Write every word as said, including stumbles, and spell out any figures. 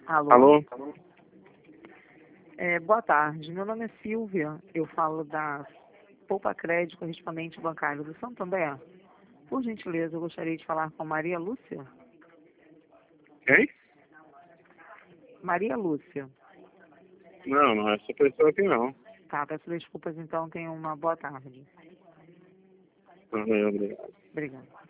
Alô? Alô? É, boa tarde, meu nome é Silvia, eu falo da Poupa Crédito Correspondente Bancário do Santo André. Por gentileza, eu gostaria de falar com Maria Lúcia. Quem? Maria Lúcia. Não, não é essa pessoa aqui não. Tá, peço desculpas então, tenha uma boa tarde. Não, obrigado. Obrigada.